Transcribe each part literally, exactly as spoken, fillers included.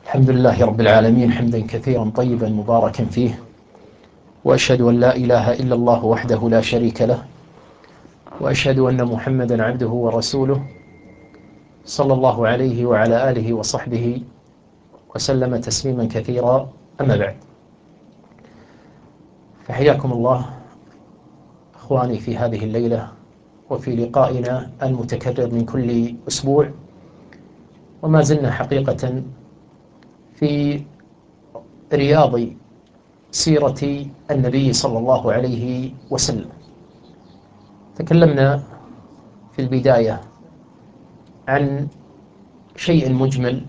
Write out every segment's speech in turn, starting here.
الحمد لله رب العالمين حمدا كثيرا طيبا مباركا فيه، وأشهد أن لا إله إلا الله وحده لا شريك له، وأشهد أن محمدا عبده ورسوله صلى الله عليه وعلى آله وصحبه وسلم تسليما كثيرا. أما بعد، فحياكم الله أخواني في هذه الليلة وفي لقائنا المتكرر من كل أسبوع، وما زلنا حقيقة في رياض سيرة النبي صلى الله عليه وسلم. تكلمنا في البداية عن شيء مجمل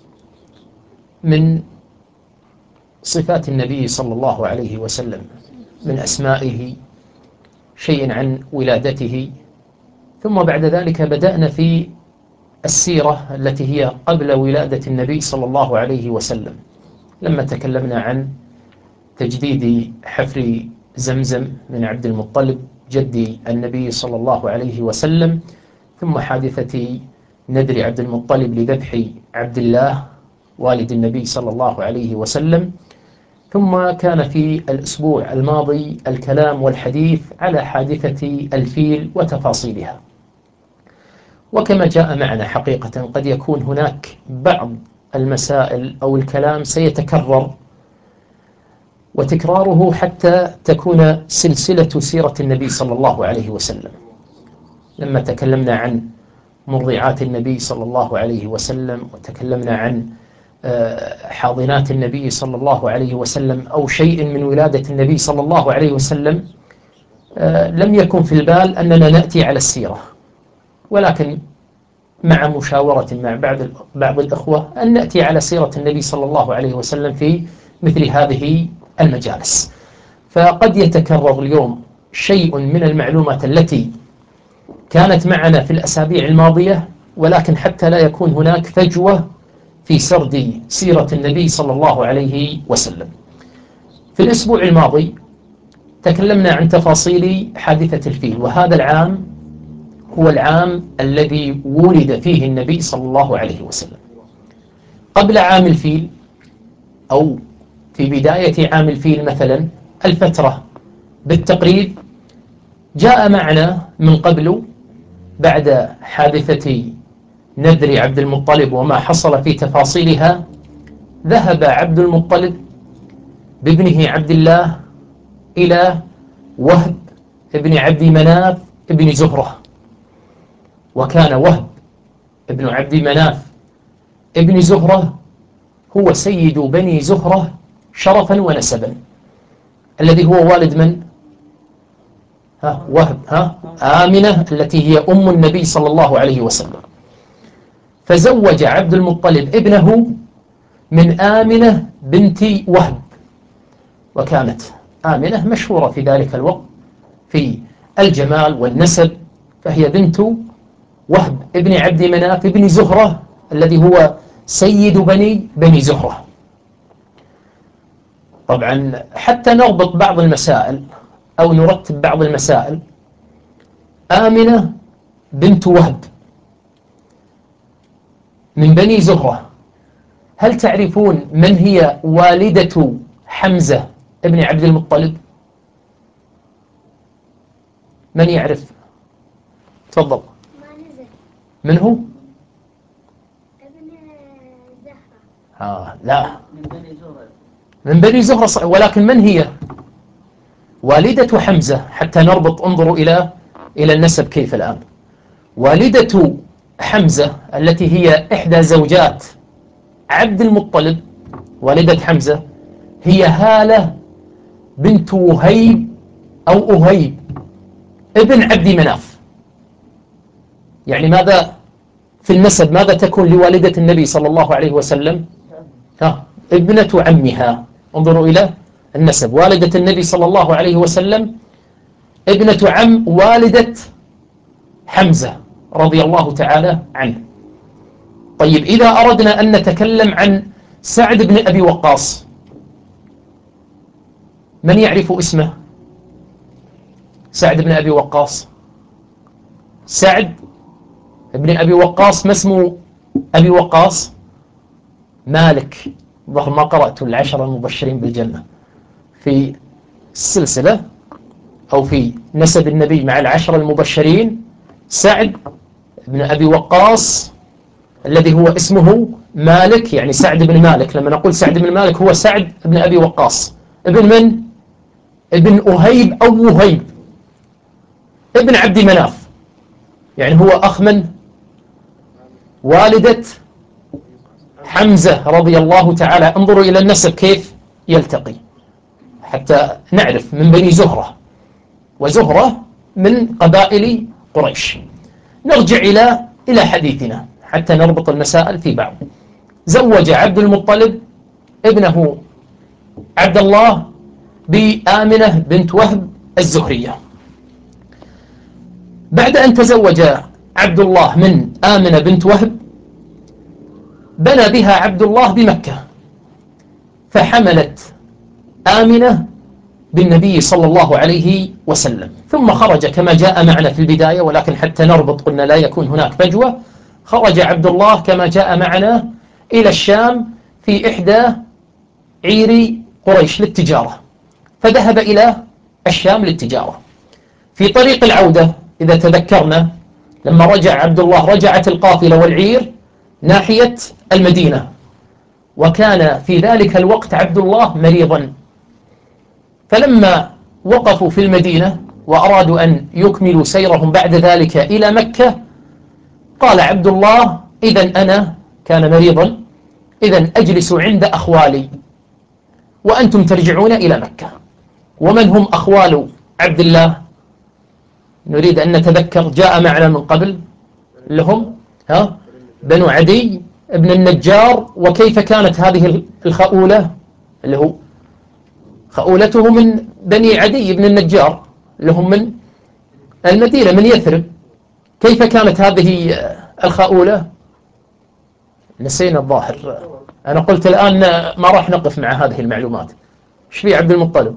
من صفات النبي صلى الله عليه وسلم، من أسمائه، شيء عن ولادته، ثم بعد ذلك بدأنا في السيرة التي هي قبل ولادة النبي صلى الله عليه وسلم، لما تكلمنا عن تجديد حفر زمزم من عبد المطلب جد النبي صلى الله عليه وسلم، ثم حادثة نذر عبد المطلب لذبح عبد الله والد النبي صلى الله عليه وسلم، ثم كان في الأسبوع الماضي الكلام والحديث على حادثة الفيل وتفاصيلها. وكما جاء معنا حقيقة قد يكون هناك بعض المسائل أو الكلام سيتكرر، وتكراره حتى تكون سلسلة سيرة النبي صلى الله عليه وسلم. لما تكلمنا عن مرضعات النبي صلى الله عليه وسلم، وتكلمنا عن حاضنات النبي صلى الله عليه وسلم أو شيء من ولادة النبي صلى الله عليه وسلم، لم يكن في البال أننا نأتي على السيرة، ولكن مع مشاورة مع بعض بعض الأخوة أن نأتي على سيرة النبي صلى الله عليه وسلم في مثل هذه المجالس. فقد يتكرر اليوم شيء من المعلومات التي كانت معنا في الأسابيع الماضية، ولكن حتى لا يكون هناك فجوة في سرد سيرة النبي صلى الله عليه وسلم. في الأسبوع الماضي تكلمنا عن تفاصيل حادثة الفيل، وهذا العام هو العام الذي ولد فيه النبي صلى الله عليه وسلم. قبل عام الفيل أو في بداية عام الفيل مثلا الفترة بالتقريب جاء معنا من قبل بعد حادثة نذر عبد المطلب وما حصل في تفاصيلها، ذهب عبد المطلب بابنه عبد الله إلى وهب ابن عبد مناف ابن زهرة، وكان وهب ابن عبد مناف ابن زهرة هو سيد بني زهرة شرفا ونسبا، الذي هو والد من؟ ها وهب ها آمنة التي هي أم النبي صلى الله عليه وسلم. فزوج عبد المطلب ابنه من آمنة بنت وهب، وكانت آمنة مشهورة في ذلك الوقت في الجمال والنسب، فهي بنت وهب ابن عبد مناف ابن زهرة الذي هو سيد بني بني زهرة. طبعا حتى نربط بعض المسائل أو نرتب بعض المسائل، آمنة بنت وهب من بني زهرة، هل تعرفون من هي والدة حمزة ابن عبد المطلب؟ من يعرف؟ تفضل. من هو؟ ابن زهرة. آه لا، من بني زهرة. من بني زهرة صح، ولكن من هي والدة حمزة؟ حتى نربط، انظروا إلى إلى النسب كيف الآن. والدة حمزة التي هي إحدى زوجات عبد المطلب، والدة حمزة، هي هالة بنت وهيب أو أهيب ابن عبد مناف. يعني ماذا في النسب، ماذا تكون لوالدة النبي صلى الله عليه وسلم؟ ها ابنة عمها. انظروا إلى النسب، والدة النبي صلى الله عليه وسلم ابنة عم والدة حمزة رضي الله تعالى عنه. طيب إذا أردنا أن نتكلم عن سعد بن أبي وقاص، من يعرف اسمه؟ سعد بن أبي وقاص. سعد بن أبي وقاص، ما اسم أبي وقاص؟ مالك، ظهر ما قرأت العشرة المبشرين بالجنة في السلسلة أو في نسب النبي مع العشرة المبشرين، سعد بن أبي وقاص الذي هو اسمه مالك، يعني سعد بن مالك. لما نقول سعد بن مالك هو سعد بن أبي وقاص، ابن من؟ ابن أهيب أو وهيب، ابن عبد مناف، يعني هو أخ من؟ والدة حمزة رضي الله تعالى. انظروا إلى النسب كيف يلتقي حتى نعرف، من بني زهرة، وزهرة من قبائل قريش. نرجع إلى إلى حديثنا حتى نربط المسائل في بعض. زوج عبد المطلب ابنه عبد الله بآمنة بنت وهب الزهرية. بعد أن تزوج عبد الله من آمنة بنت وهب، بنى بها عبد الله بمكة، فحملت آمنة بالنبي صلى الله عليه وسلم، ثم خرج كما جاء معنا في البداية، ولكن حتى نربط قلنا لا يكون هناك فجوة. خرج عبد الله كما جاء معنا إلى الشام في إحدى عير قريش للتجارة، فذهب إلى الشام للتجارة. في طريق العودة إذا تذكرنا لما رجع عبد الله، رجعت القافلة والعير ناحية المدينة، وكان في ذلك الوقت عبد الله مريضا. فلما وقفوا في المدينة وأرادوا أن يكملوا سيرهم بعد ذلك إلى مكة، قال عبد الله: إذن أنا، كان مريضا، إذن أجلس عند أخوالي وأنتم ترجعون إلى مكة. ومن هم أخوال عبد الله؟ نريد أن نتذكر، جاء معنا من قبل لهم ها بنو عدي ابن النجار. وكيف كانت هذه الخؤولة اللي هو خؤولته من بني عدي بن النجار لهم من المدينة من يثرب. كيف كانت هذه الخؤولة؟ نسينا الظاهر. أنا قلت الآن ما راح نقف مع هذه المعلومات. ايش في عبد المطلب؟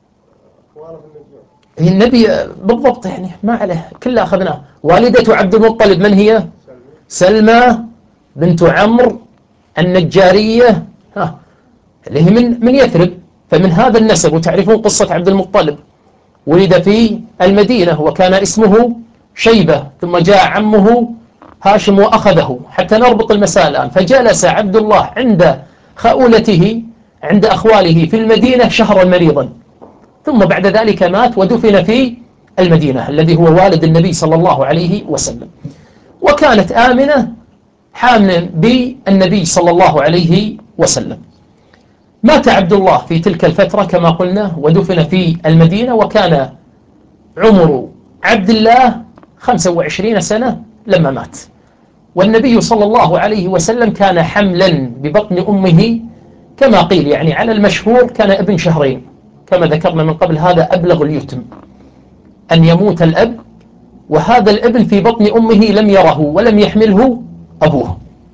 هي النبي بالضبط، يعني ما عليه، كله أخذناه. والدة عبد المطلب من هي؟ سلمى بنت عمرو النجارية، ها اللي هي من من يثرب. فمن هذا النسب، وتعرفون قصة عبد المطلب، ولد في المدينة وكان اسمه شيبة، ثم جاء عمه هاشم وأخذه، حتى نربط المسائل الآن. فجلس عبد الله عند خؤولته عند أخواله في المدينة شهرا مريضا، ثم بعد ذلك مات ودفن في المدينة الذي هو والد النبي صلى الله عليه وسلم. وكانت آمنة حاملا بالنبي صلى الله عليه وسلم. مات عبد الله في تلك الفترة كما قلنا ودفن في المدينة، وكان عمر عبد الله خمسة وعشرين سنة لما مات. والنبي صلى الله عليه وسلم كان حملا ببطن أمه كما قيل، يعني على المشهور كان ابن شهرين كما ذكرنا من قبل. هذا أبلغ اليتم، أن يموت الأب وهذا الابن في بطن أمه لم يره ولم يحمله أبوه.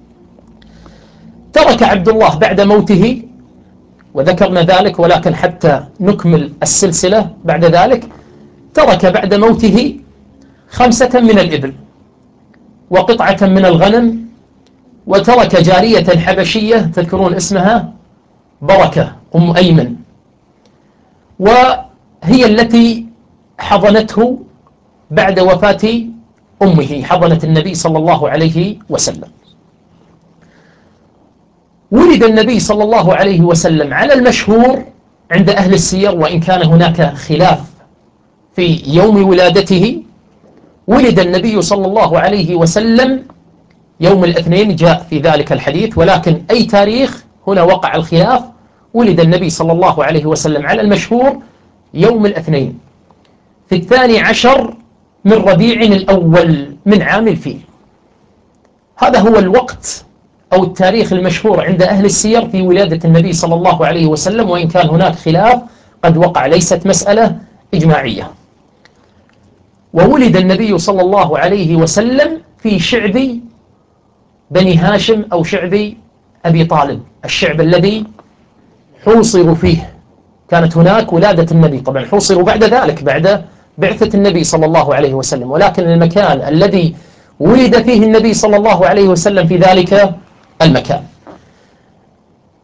ترك عبد الله بعد موته، وذكرنا ذلك، ولكن حتى نكمل السلسلة بعد ذلك، ترك بعد موته خمسة من الإبل وقطعة من الغنم، وترك جارية حبشية تذكرون اسمها بركة أم أيمن، وهي التي حضنته بعد وفاة أمه، حضنت النبي صلى الله عليه وسلم. ولد النبي صلى الله عليه وسلم على المشهور عند أهل السير، وإن كان هناك خلاف في يوم ولادته. ولد النبي صلى الله عليه وسلم يوم الاثنين، جاء في ذلك الحديث، ولكن أي تاريخ هنا وقع الخلاف. ولد النبي صلى الله عليه وسلم على المشهور يوم الاثنين في الثاني عشر من ربيع الأول من عام الفيل. هذا هو الوقت أو التاريخ المشهور عند أهل السير في ولادة النبي صلى الله عليه وسلم، وإن كان هناك خلاف قد وقع، ليست مسألة إجماعية. وولد النبي صلى الله عليه وسلم في شعب بني هاشم أو شعب أبي طالب، الشعب الذي حوصروا فيه. كانت هناك ولادة النبي، طبعا حوصروا بعد ذلك بعد بعثة النبي صلى الله عليه وسلم، ولكن المكان الذي ولد فيه النبي صلى الله عليه وسلم في ذلك المكان.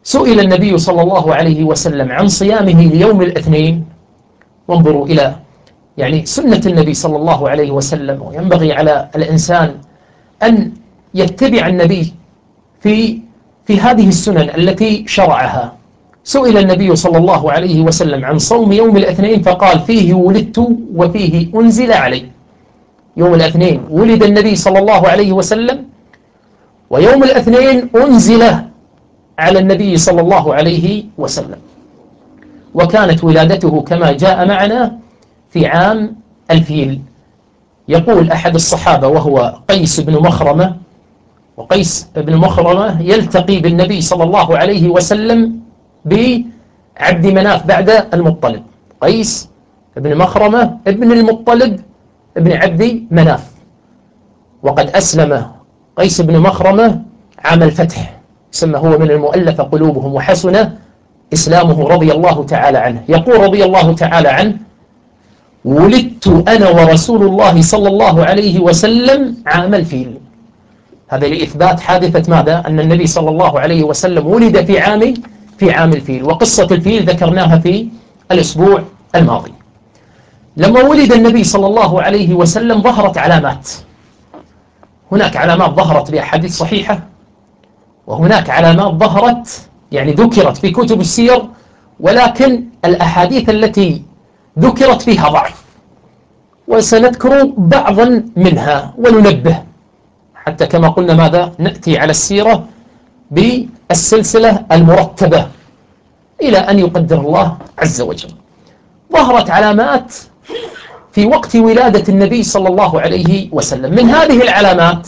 سئل النبي صلى الله عليه وسلم عن صيامه ليوم الاثنين. وانظروا إلى يعني سنة النبي صلى الله عليه وسلم، وينبغي على الإنسان أن يتبع النبي في في هذه السنن التي شرعها. سئل النبي صلى الله عليه وسلم عن صوم يوم الاثنين فقال: فيه ولدت وفيه أنزل علي. يوم الاثنين ولد النبي صلى الله عليه وسلم، ويوم الاثنين أنزل على النبي صلى الله عليه وسلم. وكانت ولادته كما جاء معنا في عام الفيل. يقول أحد الصحابة وهو قيس بن مخرمة، وقيس بن مخرمة يلتقي بالنبي صلى الله عليه وسلم بعبد مناف بعد المطلب. قيس بن مخرمة ابن المطلب ابن عبد مناف، وقد أسلم قيس بن مخرمة عام الفتح، سمى هو من المؤلفة قلوبهم، وحسن إسلامه رضي الله تعالى عنه. يقول رضي الله تعالى عنه: ولدت أنا ورسول الله صلى الله عليه وسلم عام الفيل. هذا لإثبات حادثة ماذا؟ أن النبي صلى الله عليه وسلم ولد في عام في عام الفيل. وقصة الفيل ذكرناها في الأسبوع الماضي. لما ولد النبي صلى الله عليه وسلم ظهرت علامات. هناك علامات ظهرت بأحاديث صحيحة، وهناك علامات ظهرت يعني ذكرت في كتب السير، ولكن الأحاديث التي ذكرت فيها ضعف، وسنذكر بعضا منها وننبه، حتى كما قلنا ماذا؟ نأتي على السيرة بالسلسلة المرتبة إلى أن يقدر الله عز وجل. ظهرت علامات في وقت ولادة النبي صلى الله عليه وسلم. من هذه العلامات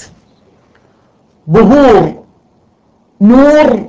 ظهور نور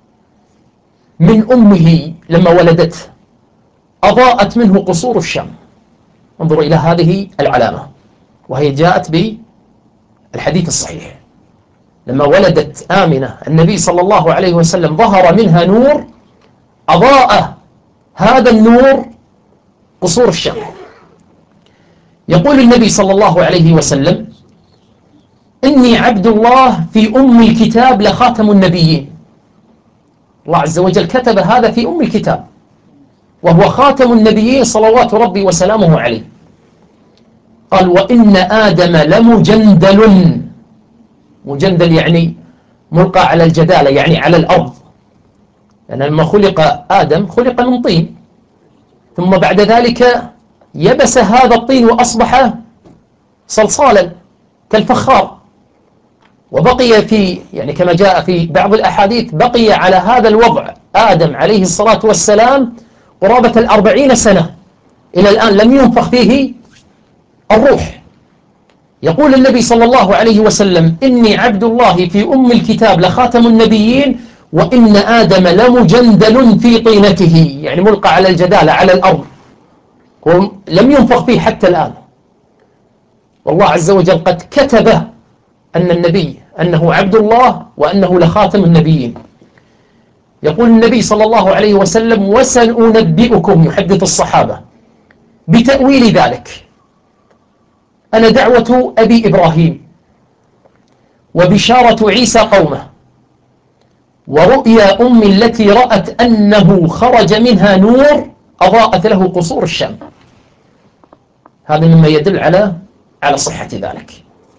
من أمه لما ولدته، أضاءت منه قصور الشام. انظروا إلى هذه العلامة، وهي جاءت بالحديث الصحيح. لما ولدت آمنة النبي صلى الله عليه وسلم ظهر منها نور، أضاء هذا النور قصور الشام. يقول النبي صلى الله عليه وسلم: إني عبد الله في أم الكتاب لخاتم النبيين. الله عز وجل كتب هذا في أم الكتاب، وهو خاتم النبيين صلوات ربي وسلامه عليه. قال: وإن آدم لمجندل. مجندل يعني ملقى على الجدالة، يعني على الأرض. يعني لما خلق آدم خلق من طين، ثم بعد ذلك يبس هذا الطين وأصبح صلصالا كالفخار، وبقي في يعني كما جاء في بعض الأحاديث بقي على هذا الوضع آدم عليه الصلاة والسلام قرابة الأربعين سنة إلى الآن لم ينفخ فيه الروح. يقول النبي صلى الله عليه وسلم: إني عبد الله في أم الكتاب لخاتم النبيين، وإن آدم لمجندل في طينته، يعني ملقى على الجدالة على الأرض، ولم ينفخ فيه حتى الآن. والله عز وجل قد كتب أن النبي أنه عبد الله وأنه لخاتم النبيين. يقول النبي صلى الله عليه وسلم: وسننبئكم، يحدث الصحابة، بتأويل ذلك. أنا دعوة أبي إبراهيم، وبشارة عيسى قومه، ورؤيا أمي التي رأت أنه خرج منها نور أضاءت له قصور الشام. هذا مما يدل على على صحة ذلك.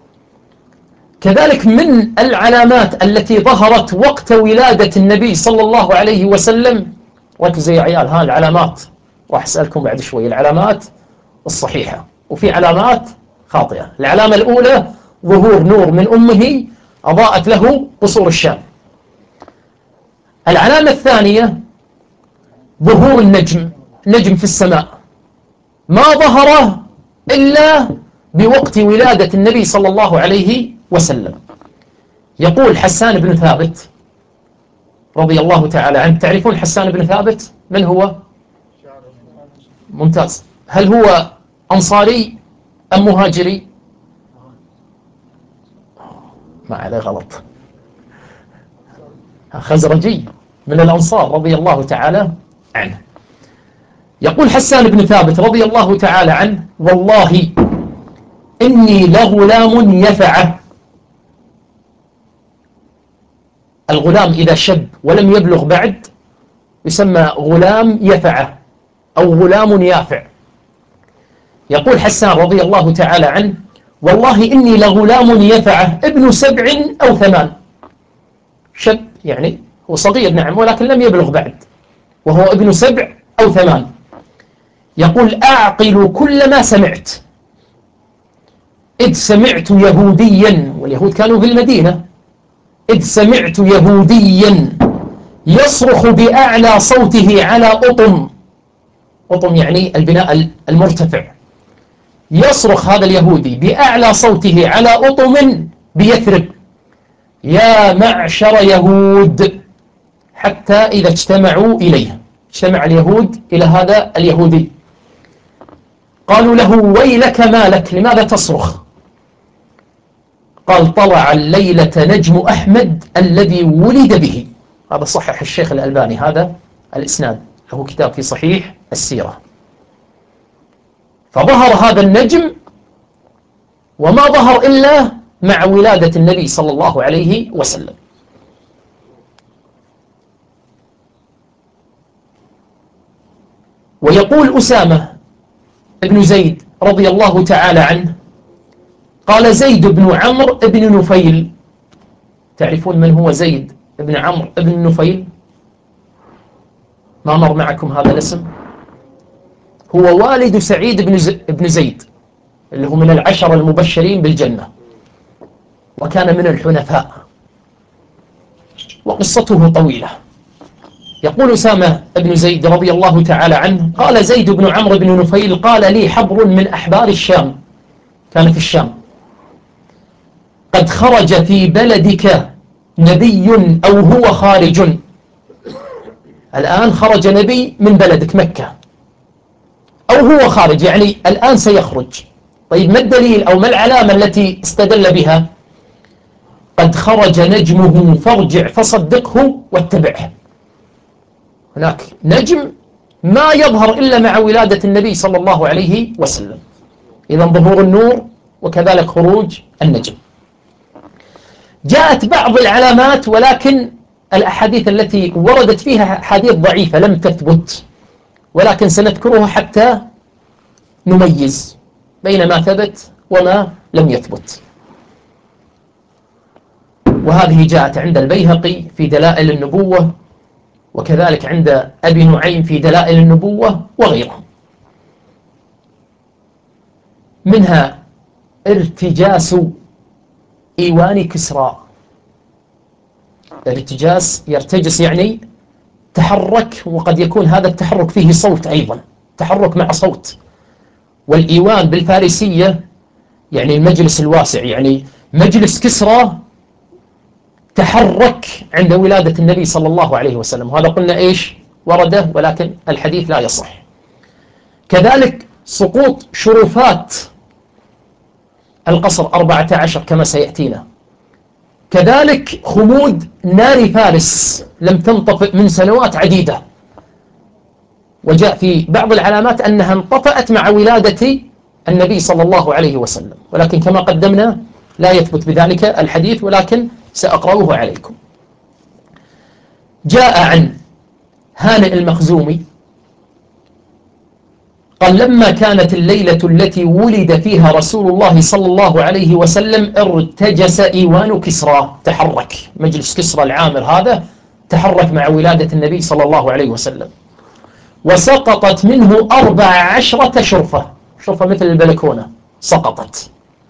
كذلك من العلامات التي ظهرت وقت ولادة النبي صلى الله عليه وسلم، ركزوا يا عيال، ها العلامات راح أسألكم بعد شوي، العلامات الصحيحة وفي علامات خاطئة. العلامة الأولى ظهور نور من أمه أضاءت له قصور الشام. العلامة الثانية ظهور النجم، نجم في السماء، ما ظهر إلا بوقت ولادة النبي صلى الله عليه وسلم. يقول حسان بن ثابت رضي الله تعالى عنه، تعرفون حسان بن ثابت من هو؟ ممتاز. هل هو أنصاري أم مهاجري؟ ما عليه غلط، خزرجي من الأنصار رضي الله تعالى عنه. يقول حسان بن ثابت رضي الله تعالى عنه: والله إني لغلام يفعه. الغلام إذا شب ولم يبلغ بعد يسمى غلام يفعة أو غلام يافع. يقول حسان رضي الله تعالى عنه: والله إني لغلام يفعة ابن سبع أو ثمان. شب يعني هو صغير نعم، ولكن لم يبلغ بعد، وهو ابن سبع أو ثمان. يقول: أعقل كل ما سمعت، إذ سمعت يهوديا، واليهود كانوا في المدينة، إذ سمعت يهوديا يصرخ بأعلى صوته على أطم. أطم يعني البناء المرتفع. يصرخ هذا اليهودي بأعلى صوته على أطم بيثرب: يا معشر يهود، حتى إذا اجتمعوا إليه، اجتمع اليهود إلى هذا اليهودي، قالوا له: ويلك ما لك، لماذا تصرخ؟ قال: طلع الليلة نجم أحمد الذي ولد به. هذا صحح الشيخ الألباني هذا الإسناد، له كتاب في صحيح السيرة. فظهر هذا النجم، وما ظهر إلا مع ولادة النبي صلى الله عليه وسلم. ويقول أسامة بن زيد رضي الله تعالى عنه: قال زيد بن عمرو بن نفيل. تعرفون من هو زيد بن عمرو بن نفيل؟ ما مر معكم هذا الاسم؟ هو والد سعيد بن زيد، اللي هو من العشر المبشرين بالجنة، وكان من الحنفاء، وقصته طويلة. يقول أسامة بن زيد رضي الله تعالى عنه: قال زيد بن عمرو بن نفيل: قال لي حبر من أحبار الشام، كان في الشام: قد خرج في بلدك نبي أو هو خارج. الآن خرج نبي من بلدك مكة، أو هو خارج، يعني الآن سيخرج. طيب ما الدليل أو ما العلامة التي استدل بها؟ قد خرج نجمه فارجع فصدقه واتبعه. هناك نجم ما يظهر إلا مع ولادة النبي صلى الله عليه وسلم. إذن ظهور النور وكذلك خروج النجم. جاءت بعض العلامات، ولكن الأحاديث التي وردت فيها أحاديث ضعيفة لم تثبت، ولكن سنذكرها حتى نميز بين ما ثبت وما لم يثبت. وهذه جاءت عند البيهقي في دلائل النبوة، وكذلك عند أبي نعيم في دلائل النبوة وغيرهم. منها ارتجاس إيوان كسرى. الارتجاس يرتجس يعني تحرك، وقد يكون هذا التحرك فيه صوت أيضا، تحرك مع صوت. والإيوان بالفارسية يعني المجلس الواسع، يعني مجلس كسرى تحرك عند ولادة النبي صلى الله عليه وسلم، وهذا قلنا إيش ورده، ولكن الحديث لا يصح. كذلك سقوط شرفات القصر أربعة عشر كما سيأتينا. كذلك خمود نار فارس لم تنطفئ من سنوات عديدة، وجاء في بعض العلامات أنها انطفأت مع ولادة النبي صلى الله عليه وسلم، ولكن كما قدمنا لا يثبت بذلك الحديث، ولكن سأقرأه عليكم. جاء عن هانئ المخزومي قال: لما كانت الليلة التي ولد فيها رسول الله صلى الله عليه وسلم ارتجس إيوان كسرى، تحرك مجلس كسرى العامر هذا تحرك مع ولادة النبي صلى الله عليه وسلم، وسقطت منه أربع عشرة شرفة، شرفة مثل البلكونة سقطت.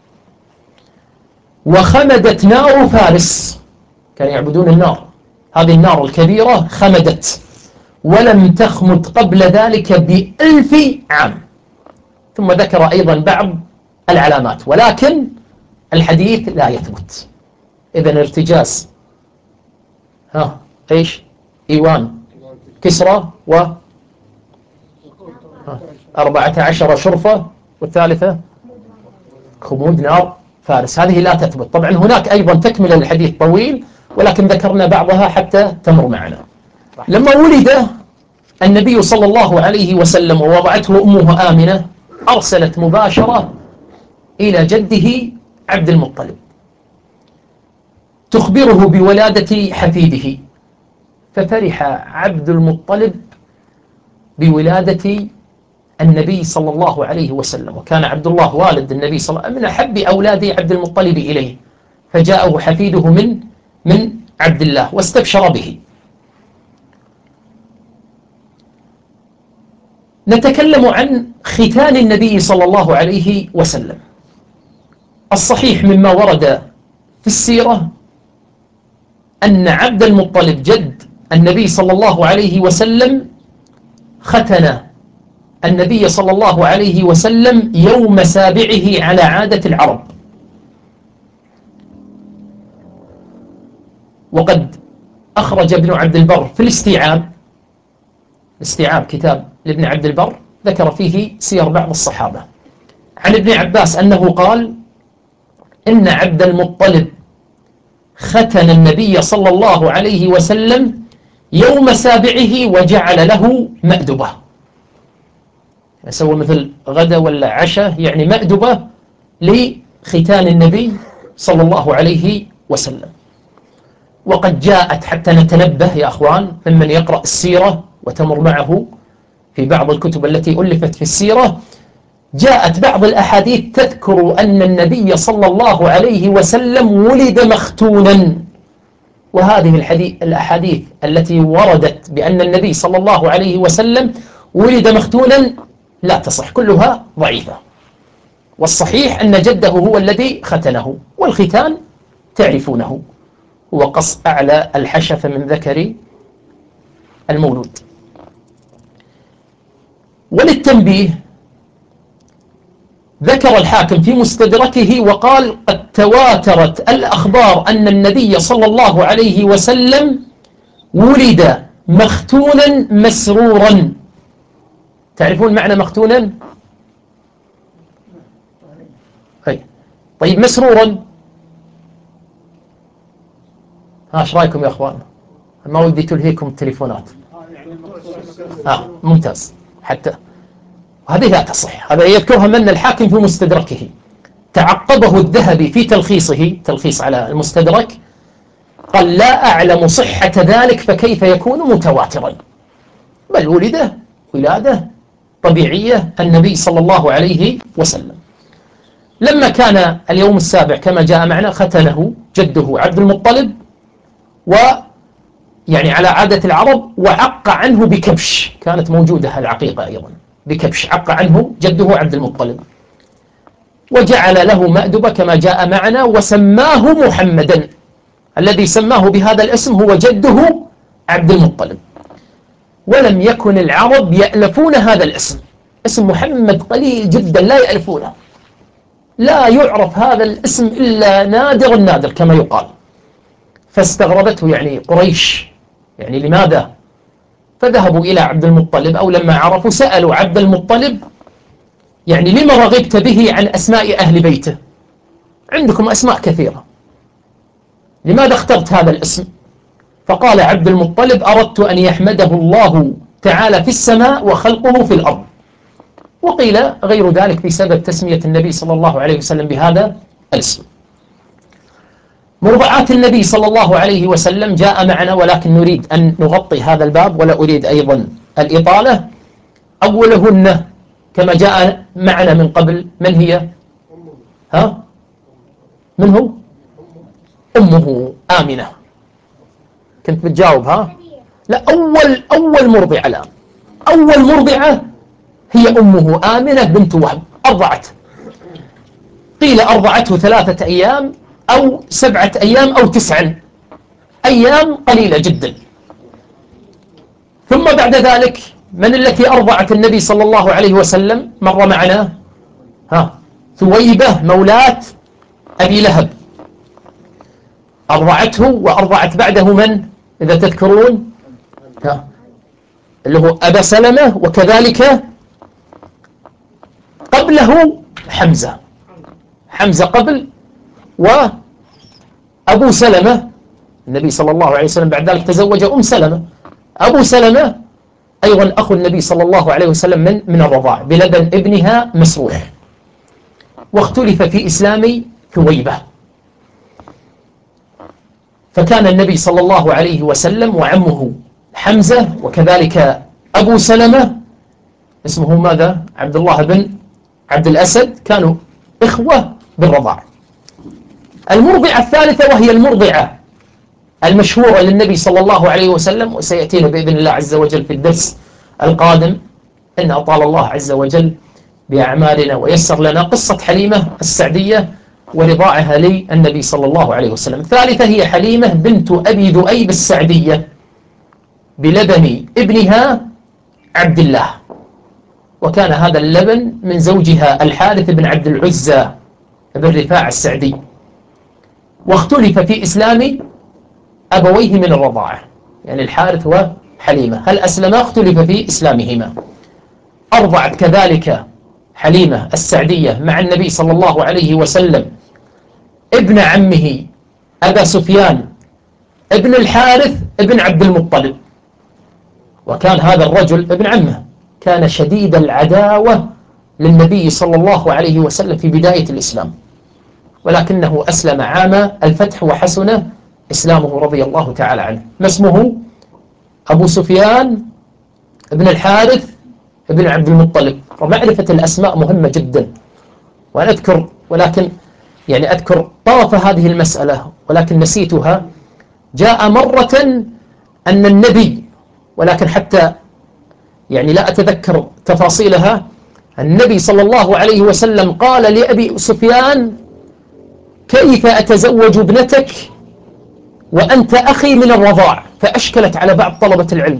وخمدت نار فارس، كانوا يعبدون النار، هذه النار الكبيرة خمدت، ولم تخمد قبل ذلك بألف عام. ثم ذكر أيضا بعض العلامات، ولكن الحديث لا يثبت. إذن ارتجاس ها إيش إيوان كسرى و أربعة عشر شرفة، والثالثة خمود نار فارس، هذه لا تثبت. طبعا هناك أيضا تكمل الحديث طويل، ولكن ذكرنا بعضها حتى تمر معنا. لما ولد النبي صلى الله عليه وسلم ووضعته أمه آمنة، أرسلت مباشرة إلى جده عبد المطلب تخبره بولادة حفيده، ففرح عبد المطلب بولادة النبي صلى الله عليه وسلم، وكان عبد الله والد النبي صلى الله عليه وسلم من أحب أولاد عبد المطلب إليه، فجاءه حفيده من من عبد الله واستبشر به. نتكلم عن ختان النبي صلى الله عليه وسلم. الصحيح مما ورد في السيرة أن عبد المطلب جد النبي صلى الله عليه وسلم ختن النبي صلى الله عليه وسلم يوم سابعه على عادة العرب. وقد أخرج ابن عبد البر في الاستيعاب، الاستيعاب كتاب لابن عبد البر، ذكر فيه سير بعض الصحابة عن ابن عباس أنه قال إن عبد المطلب ختن النبي صلى الله عليه وسلم يوم سابعه وجعل له مأدبة، سوى مثل غدا ولا عشاء، يعني مأدبة لختان النبي صلى الله عليه وسلم. وقد جاءت، حتى نتنبه يا أخوان ممن يقرأ السيرة وتمر معه في بعض الكتب التي ألفت في السيرة، جاءت بعض الأحاديث تذكر أن النبي صلى الله عليه وسلم ولد مختونا، وهذه الأحاديث التي وردت بأن النبي صلى الله عليه وسلم ولد مختونا لا تصح، كلها ضعيفة. والصحيح أن جده هو الذي ختنه، والختان تعرفونه هو قص أعلى الحشفة من ذكر المولود. وللتنبيه ذكر الحاكم في مستدركه وقال قد تواترت الأخبار أن النبي صلى الله عليه وسلم ولد مختونا مسرورا. تعرفون معنى مختونا؟ طيب مسرورا، ها ايش رايكم يا اخوان؟ ما ودي تلهيكم التليفونات. آه ممتاز. حتى هذه لا تصح، هذا يذكرها من الحاكم في مستدركه، تعقبه الذهبي في تلخيصه، تلخيص على المستدرك، قال لا أعلم صحة ذلك فكيف يكون متواترا، بل ولد ولادة طبيعية النبي صلى الله عليه وسلم. لما كان اليوم السابع كما جاء معنا ختنه جده عبد المطلب، ويعني على عادة العرب، وعق عنه بكبش، كانت موجودة العقيقة أيضا بكبش، عق عنه جده عبد المطلب، وجعل له مأدبة كما جاء معنا، وسماه محمدا، الذي سماه بهذا الاسم هو جده عبد المطلب. ولم يكن العرب يألفون هذا الاسم، اسم محمد قليل جدا لا يألفونه، لا يعرف هذا الاسم إلا نادر النادر كما يقال. فاستغربته يعني قريش، يعني لماذا؟ فذهبوا إلى عبد المطلب، أو لما عرفوا سألوا عبد المطلب يعني لما رغبت به عن أسماء أهل بيته؟ عندكم أسماء كثيرة، لماذا اخترت هذا الاسم؟ فقال عبد المطلب أردت أن يحمده الله تعالى في السماء وخلقه في الأرض. وقيل غير ذلك بسبب تسمية النبي صلى الله عليه وسلم بهذا الاسم. مرضعات النبي صلى الله عليه وسلم جاء معنا، ولكن نريد أن نغطي هذا الباب ولا أريد أيضا الإطالة. أولهن كما جاء معنا من قبل، من هي؟ ها؟ من هو؟ أمه آمنة. كنت بتجاوب ها؟ لا، أول أول مرضعة الآن، أول مرضعة هي أمه آمنة بنت وهب، أرضعت، قيل أرضعته ثلاثة أيام أو سبعة أيام أو تسعا أيام قليلة جدا. ثم بعد ذلك من التي أرضعت النبي صلى الله عليه وسلم؟ مر معنا ها، ثويبة مولاة أبي لهب أرضعته، وأرضعت بعده من إذا تذكرون؟ ها، اللي هو أبا سلمة، وكذلك قبله حمزة، حمزة قبل، وأبو سلمة النبي صلى الله عليه وسلم بعد ذلك تزوج أم سلمة، أبو سلمة أيضا أخو النبي صلى الله عليه وسلم من من الرضاع بلبن ابنها مسروح. واختلف في إسلام ثويبة. فكان النبي صلى الله عليه وسلم وعمه حمزة وكذلك أبو سلمة اسمه ماذا؟ عبد الله بن عبد الأسد، كانوا إخوة بالرضاع. المرضعة الثالثة وهي المرضعة المشهورة للنبي صلى الله عليه وسلم، وسيأتينا بإذن الله عز وجل في الدرس القادم إن أطال الله عز وجل بأعمالنا ويسر لنا قصة حليمة السعدية ورضاعها للنبي صلى الله عليه وسلم. الثالثة هي حليمة بنت أبي ذؤيب السعدية بلبن ابنها عبد الله، وكان هذا اللبن من زوجها الحارث بن عبد العزى بن رفاعة السعدي. واختلف في إسلام أبويه من الرضاعة، يعني الحارث وحليمة هل أسلما؟ اختلف في إسلامهما. أرضعت كذلك حليمة السعدية مع النبي صلى الله عليه وسلم ابن عمه أبا سفيان ابن الحارث ابن عبد المطلب، وكان هذا الرجل ابن عمه كان شديد العداوة للنبي صلى الله عليه وسلم في بداية الإسلام، ولكنه أسلم عام الفتح وحسن إسلامه رضي الله تعالى عنه. ما اسمه؟ أبو سفيان ابن الحارث ابن عبد المطلب. ومعرفة الأسماء مهمة جدا، وأنا أذكر ولكن يعني أذكر طرف هذه المسألة ولكن نسيتها. جاء مرة أن النبي، ولكن حتى يعني لا أتذكر تفاصيلها، النبي صلى الله عليه وسلم قال لأبي سفيان كيف أتزوج ابنتك وأنت أخي من الرضاع؟ فأشكلت على بعض طلبة العلم.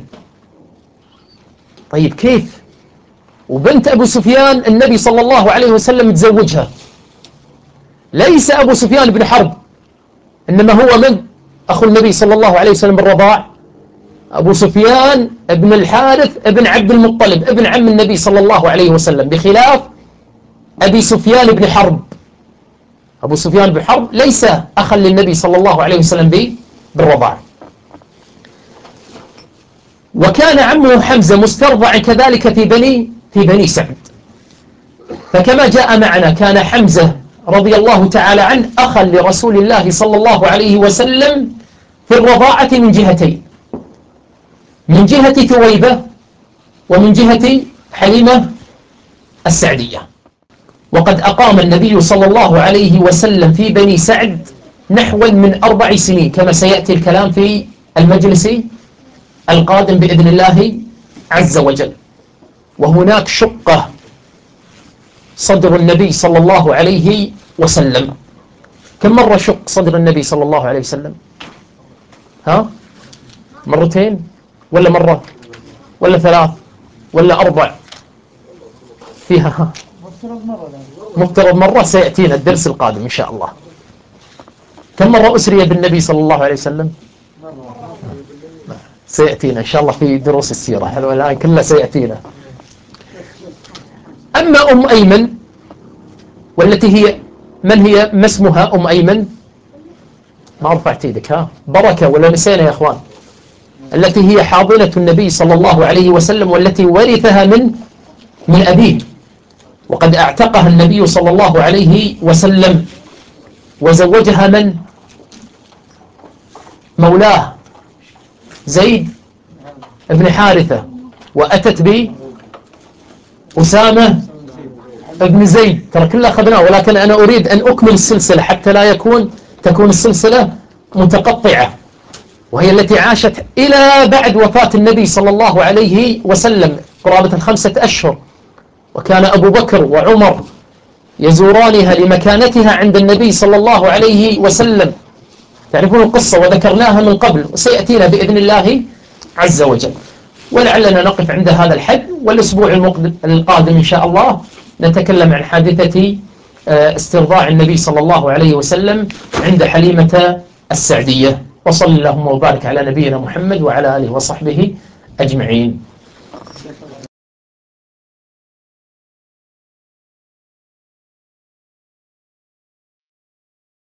طيب كيف وبنت أبو سفيان النبي صلى الله عليه وسلم تزوجها؟ ليس أبو سفيان بن حرب، إنما هو من؟ أخو النبي صلى الله عليه وسلم بالرضاع، أبو سفيان ابن الحارث ابن عبد المطلب ابن عم النبي صلى الله عليه وسلم، بخلاف أبي سفيان بن حرب. أبو سفيان بن حرب ليس أخا للنبي صلى الله عليه وسلم بالرضاع. وكان عمه حمزة مسترضع كذلك في بني في بني سعد. فكما جاء معنا كان حمزة رضي الله تعالى عنه أخا لرسول الله صلى الله عليه وسلم في الرضاعة من جهتين، من جهة ثويبة ومن جهة حليمة السعدية. وقد أقام النبي صلى الله عليه وسلم في بني سعد نحو من أربع سنين كما سيأتي الكلام في المجلس القادم بإذن الله عز وجل. وهناك شقة صدر النبي صلى الله عليه وسلم. كم مرة شق صدر النبي صلى الله عليه وسلم؟ ها؟ مرتين ولا مرة ولا ثلاث ولا أربع؟ فيها مفترض مرة، سيأتينا الدرس القادم إن شاء الله. كم مرة أسري بالنبي صلى الله عليه وسلم؟ سيأتينا إن شاء الله في دروس السيرة، حلو الآن كلها سيأتينا. أما أم أيمن والتي هي من هي؟ ما اسمها أم أيمن؟ ما رفعت يدك، ها بركة ولا نسينا يا أخوان؟ التي هي حاضنة النبي صلى الله عليه وسلم والتي ورثها من من أبيه، وقد اعتقها النبي صلى الله عليه وسلم وزوجها من؟ مولاه زيد ابن حارثة، وأتت ب أسامة ابن زيد. ترى كلها أخذناه، ولكن أنا أريد أن أكمل السلسلة حتى لا يكون تكون السلسلة متقطعة. وهي التي عاشت إلى بعد وفاة النبي صلى الله عليه وسلم قرابة خمسة أشهر، وكان أبو بكر وعمر يزورانها لمكانتها عند النبي صلى الله عليه وسلم. تعرفون القصة وذكرناها من قبل وسيأتينا بإذن الله عز وجل. ولعلنا نقف عند هذا الحد، والأسبوع القادم إن شاء الله نتكلم عن حادثة استرضاع النبي صلى الله عليه وسلم عند حليمة السعدية. وصلى اللهم وبارك على نبينا محمد وعلى آله وصحبه أجمعين.